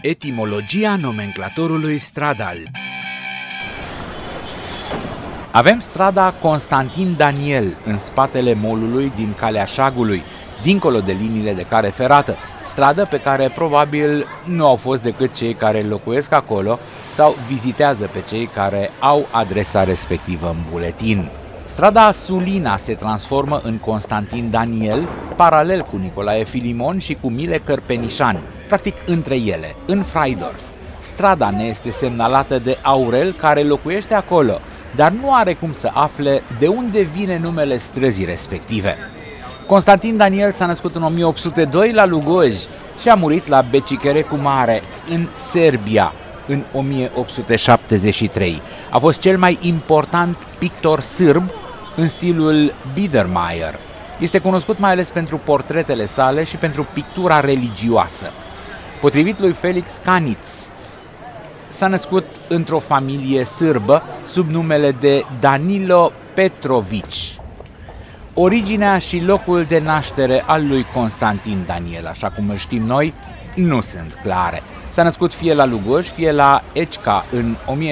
Etimologia nomenclatorului stradal. Avem strada Constantin Daniel în spatele molului din Calea Șagului, dincolo de liniile de cale ferată, stradă pe care probabil nu au fost decât cei care locuiesc acolo sau vizitează pe cei care au adresa respectivă în buletin. Strada Sulina se transformă în Constantin Daniel, paralel cu Nicolae Filimon și cu Mile Cărpenișan, practic între ele, în Freidorf. Strada ne este semnalată de Aurel, care locuiește acolo, dar nu are cum să afle de unde vine numele străzii respective. Constantin Daniel s-a născut în 1802 la Lugoj și a murit la Becicărecu Mare, în Serbia, în 1873. A fost cel mai important pictor sârb în stilul Biedermeier. Este cunoscut mai ales pentru portretele sale și pentru pictura religioasă. Potrivit lui Felix Kanitz, s-a născut într-o familie sârbă sub numele de Danilo Petrovici. Originea și locul de naștere al lui Constantin Daniel, așa cum îl știm noi, nu sunt clare. S-a născut fie la Lugoj, fie la Echca în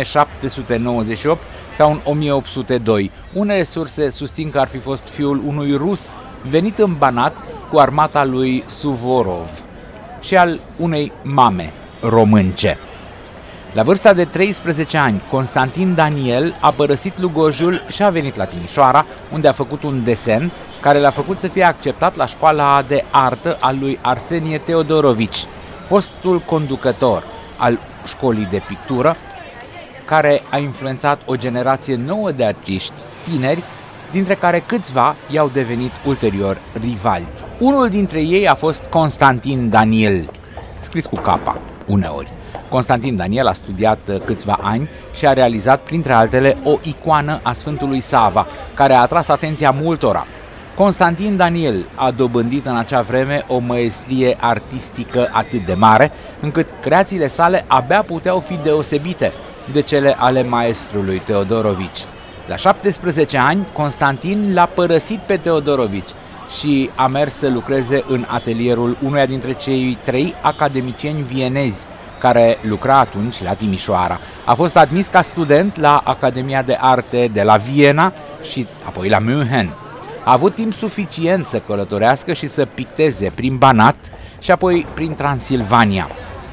1798 sau în 1802. Unele surse susțin că ar fi fost fiul unui rus venit în Banat cu armata lui Suvorov și al unei mame românce. La vârsta de 13 ani, Constantin Daniel a părăsit Lugojul și a venit la Timișoara, unde a făcut un desen care l-a făcut să fie acceptat la școala de artă a lui Arsenie Teodorovici, fostul conducător al școlii de pictură, care a influențat o generație nouă de artiști tineri, dintre care câțiva i-au devenit ulterior rivali. Unul dintre ei a fost Constantin Daniel, scris cu capa, uneori. Constantin Daniel a studiat câțiva ani și a realizat, printre altele, o icoană a Sfântului Sava, care a atras atenția multora. Constantin Daniel a dobândit în acea vreme o măestrie artistică atât de mare, încât creațiile sale abia puteau fi deosebite de cele ale maestrului Teodorovici. La 17 ani, Constantin l-a părăsit pe Teodorovici și a mers să lucreze în atelierul unuia dintre cei 3 academicieni vienezi, care lucra atunci la Timișoara. A fost admis ca student la Academia de Arte de la Viena și apoi la München. A avut timp suficient să călătorească și să picteze prin Banat și apoi prin Transilvania.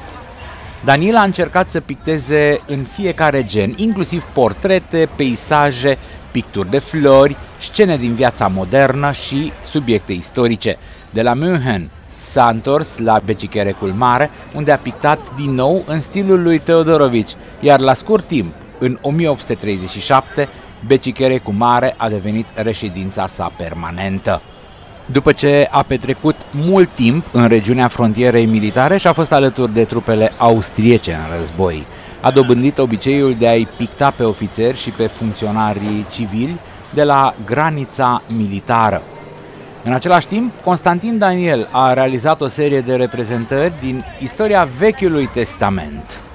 Daniel a încercat să picteze în fiecare gen, inclusiv portrete, peisaje, picturi de flori, scene din viața modernă și subiecte istorice. De la München s-a întors la Becicărecul Mare, unde a pictat din nou în stilul lui Teodorovici, iar la scurt timp, în 1837, Becicărecul Mare a devenit reședința sa permanentă. După ce a petrecut mult timp în regiunea frontierei militare și a fost alături de trupele austriece în război, a dobândit obiceiul de a-i picta pe ofițeri și pe funcționarii civili de la granița militară. În același timp, Constantin Daniel a realizat o serie de reprezentări din istoria Vechiului Testament.